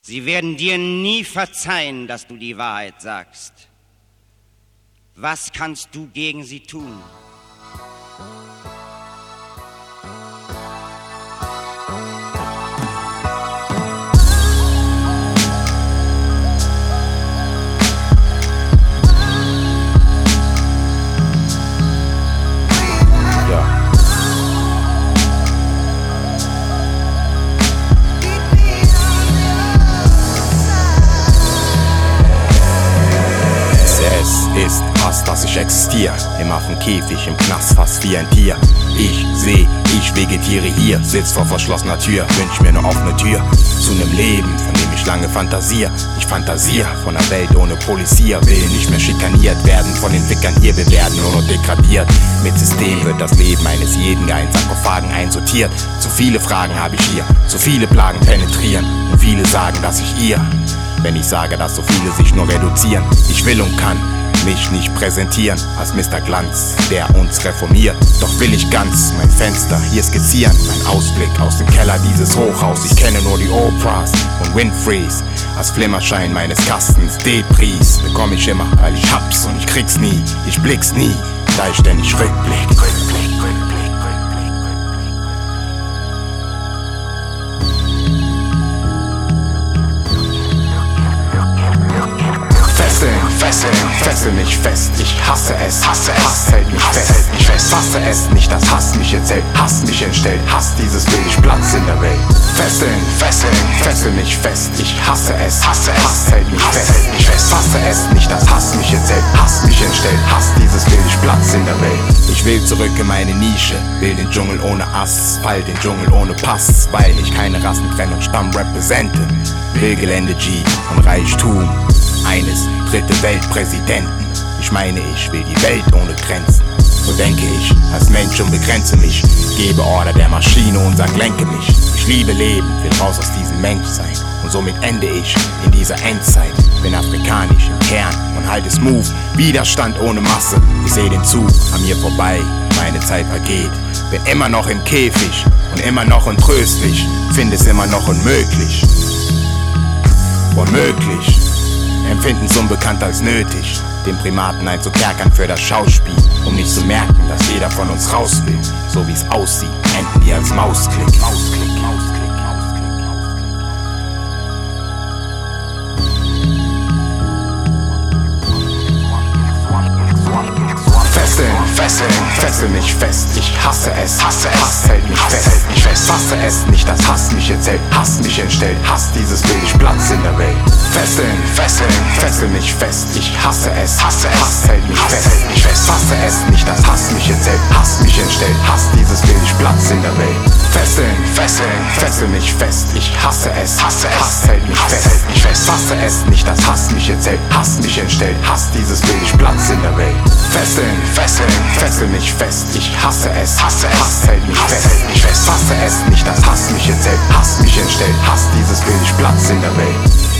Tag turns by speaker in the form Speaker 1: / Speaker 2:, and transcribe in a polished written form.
Speaker 1: Sie werden dir nie verzeihen, dass du die Wahrheit sagst. Was kannst du gegen sie tun?
Speaker 2: Ist Hass, dass ich existiere, im Affenkäfig, im Knast fast wie ein Tier. Ich seh, ich vegetiere hier, sitz vor verschlossener Tür, wünsch mir ne offene Tür zu nem Leben, von dem ich lange fantasier. Ich fantasier von einer Welt ohne Polizia, will nicht mehr schikaniert werden von den Fickern hier, wir werden nur noch degradiert. Mit System wird das Leben eines jeden in Sarkophagen einsortiert. Zu viele Fragen habe ich hier, zu viele Plagen penetrieren und viele sagen, dass ich ihr. Wenn ich sage, dass so viele sich nur reduzieren, ich will und kann mich nicht präsentieren als Mr. Glanz, der uns reformiert. Doch will ich ganz mein Fenster hier skizzieren, mein Ausblick aus dem Keller dieses Hochhaus. Ich kenne nur die Oprahs und Winfreys als Flimmerschein meines Kastens. Depris bekomm ich immer, weil ich hab's und ich krieg's nie. Ich blick's nie, da ich ständig Rückblick. Fessel mich fest, ich hasse es, Hass hält mich fest, fasse es nicht, dass Hass mich erzählt, Hass mich entstellt, Hass dieses will ich Platz in der Welt. Fessel mich fest, ich hasse es, Hass hält mich fest, fasse es nicht, dass Hass mich erzählt, Hass mich entstellt, Hass dieses will ich Platz in der Welt. Ich will zurück in meine Nische, will den Dschungel ohne Asphalt, den Dschungel ohne Pass, weil ich keine Rassentrennung Stamm repräsente, will Gelände G und Reichtum eines dritte Weltpräsidenten. Ich meine, ich will die Welt ohne Grenzen. So denke ich als Mensch und begrenze mich. Gebe Order der Maschine und sag, lenke mich. Ich liebe Leben, will raus aus diesem Menschsein. Und somit ende ich in dieser Endzeit. Bin afrikanisch im Kern und halte smooth. Widerstand ohne Masse, ich seh den Zug an mir vorbei. Meine Zeit vergeht. Bin immer noch im Käfig und immer noch untröstlich. Finde es immer noch unmöglich. Unmöglich. Empfinden's unbekannt als nötig, den Primaten einzukerkern für das Schauspiel, um nicht zu merken, dass jeder von uns raus will. So wie's aussieht, enden wir als Mausklick. Fessel mich fest, ich hasse es, Hass hält mich fest, fasse es nicht, dass Hass mich erzählt, Hass mich entstellt, Hass dieses will ich Platz in der Welt. Fessel mich fest, ich hasse es, Hass hält mich fest, fasse es nicht, dass Hass mich erzählt, Hass mich entstellt, Hass dieses will ich Platz in der Welt. Fessel mich fest, ich hasse es, Hass hält mich fest, fasse es nicht, dass Hass mich erzählt, Hass mich entstellt, Hass dieses will ich Platz in der Welt. Fessel mich fest, ich hasse es, Hass hält mich fest, fasse es nicht, dass Hass mich erzählt, Hass mich entstellt, Hass dieses will ich Platz in der Welt.